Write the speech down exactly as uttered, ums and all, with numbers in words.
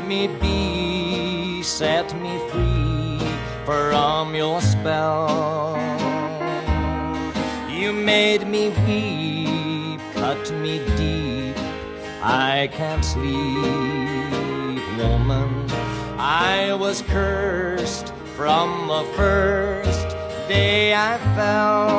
me be, set me free from your spell. You made me weep, cut me deep, I can't sleep, woman. I was cursed from the first day I fell.